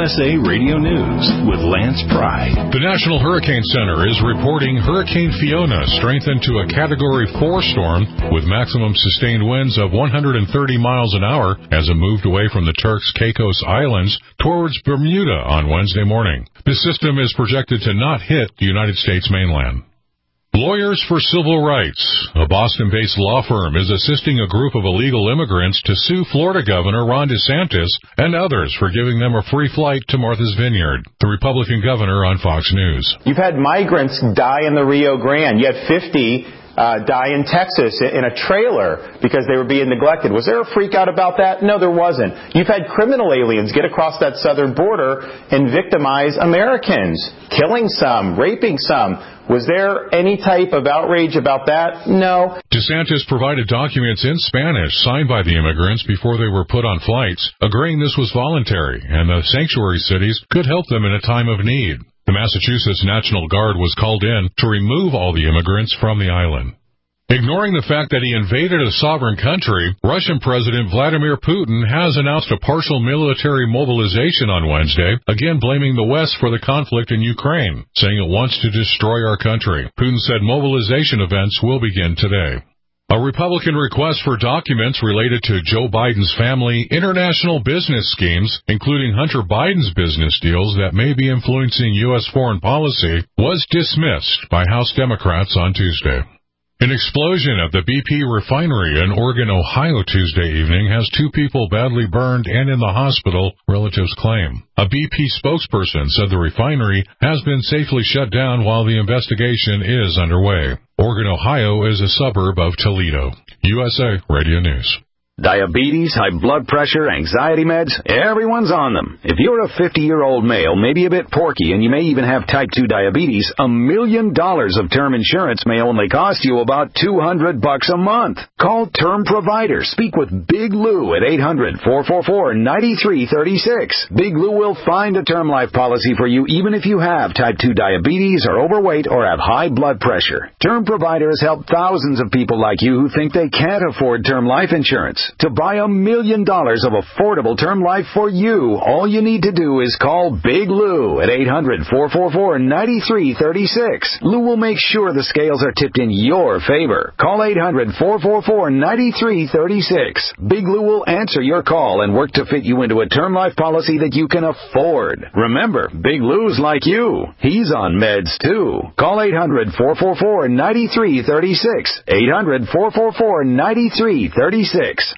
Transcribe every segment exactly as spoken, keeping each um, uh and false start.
S A Radio News with Lance Pry. The National Hurricane Center is reporting Hurricane Fiona strengthened to a Category four storm with maximum sustained winds of one hundred thirty miles an hour as it moved away from the Turks Caicos Islands towards Bermuda on Wednesday morning. The system is projected to not hit the United States mainland. Lawyers for Civil Rights, a Boston-based law firm, is assisting a group of illegal immigrants to sue Florida Governor Ron DeSantis and others for giving them a free flight to Martha's Vineyard. The Republican governor on Fox News. You've had migrants die in the Rio Grande. You had fifty uh, die in Texas in a trailer because they were being neglected. Was there a freak out about that? No, there wasn't. You've had criminal aliens get across that southern border and victimize Americans, killing some, raping some. Was there any type of outrage about that? No. DeSantis provided documents in Spanish signed by the immigrants before they were put on flights, agreeing this was voluntary and the sanctuary cities could help them in a time of need. The Massachusetts National Guard was called in to remove all the immigrants from the island. Ignoring the fact that he invaded a sovereign country, Russian President Vladimir Putin has announced a partial military mobilization on Wednesday, again blaming the West for the conflict in Ukraine, saying it wants to destroy our country. Putin said mobilization events will begin today. A Republican request for documents related to Joe Biden's family international business schemes, including Hunter Biden's business deals that may be influencing U S foreign policy, was dismissed by House Democrats on Tuesday. An explosion at the B P refinery in Oregon, Ohio Tuesday evening has two people badly burned and in the hospital, relatives claim. A B P spokesperson said the refinery has been safely shut down while the investigation is underway. Oregon, Ohio is a suburb of Toledo. U S A Radio News. Diabetes, high blood pressure, anxiety meds, everyone's on them. If you're a fifty-year-old male, maybe a bit porky, and you may even have type two diabetes, a million dollars of term insurance may only cost you about two hundred bucks a month. Call Term Provider. Speak with Big Lou at eight hundred, four four four, nine three three six. Big Lou will find a term life policy for you even if you have type two diabetes, are overweight, or have high blood pressure. Term Provider has helped thousands of people like you who think they can't afford term life insurance. To buy a million dollars of affordable term life for you, all you need to do is call Big Lou at eight hundred, four four four, nine three three six. Lou will make sure the scales are tipped in your favor. Call eight hundred, four four four, nine three three six. Big Lou will answer your call and work to fit you into a term life policy that you can afford. Remember, Big Lou's like you. He's on meds too. Call eight hundred, four four four, nine three three six. eight hundred, four four four, nine three three six.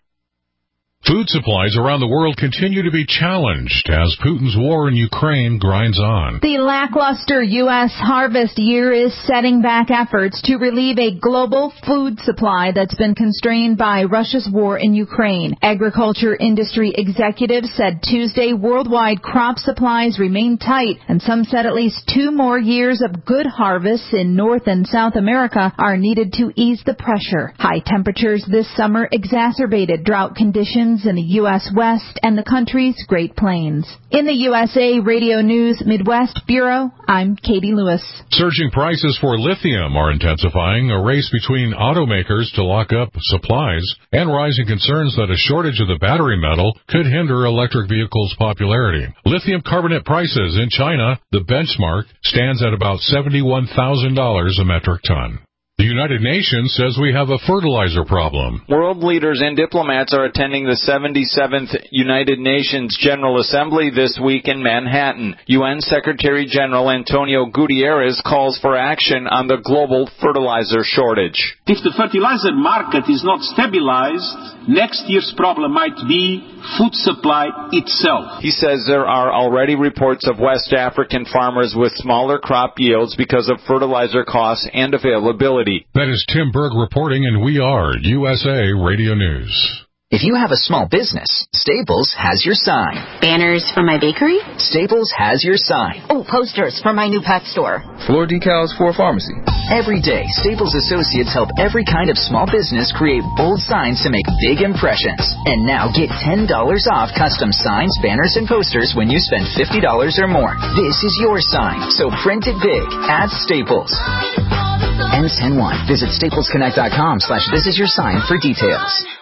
Food supplies around the world continue to be challenged as Putin's war in Ukraine grinds on. The lackluster U S harvest year is setting back efforts to relieve a global food supply that's been constrained by Russia's war in Ukraine. Agriculture industry executives said Tuesday worldwide crop supplies remain tight, and some said at least two more years of good harvests in North and South America are needed to ease the pressure. High temperatures this summer exacerbated drought conditions in the U S West and the country's Great Plains. In the U S A Radio News Midwest Bureau, I'm Katie Lewis. Surging prices for lithium are intensifying a race between automakers to lock up supplies and rising concerns that a shortage of the battery metal could hinder electric vehicles' popularity. Lithium carbonate prices in China, the benchmark, stands at about seventy-one thousand dollars a metric ton. The United Nations says we have a fertilizer problem. World leaders and diplomats are attending the seventy-seventh United Nations General Assembly this week in Manhattan. U N Secretary General Antonio Guterres calls for action on the global fertilizer shortage. If the fertilizer market is not stabilized, next year's problem might be food supply itself. He says there are already reports of West African farmers with smaller crop yields because of fertilizer costs and availability. That is Tim Berg reporting, and we are U S A Radio News. If you have a small business, Staples has your sign. Banners for my bakery? Staples has your sign. Oh, posters for my new pet store. Floor decals for a pharmacy. Every day, Staples associates help every kind of small business create bold signs to make big impressions. And now get ten dollars off custom signs, banners, and posters when you spend fifty dollars or more. This is your sign, so print it big at Staples. Ends ten one. Visit staples connect dot com slash this is your sign for details.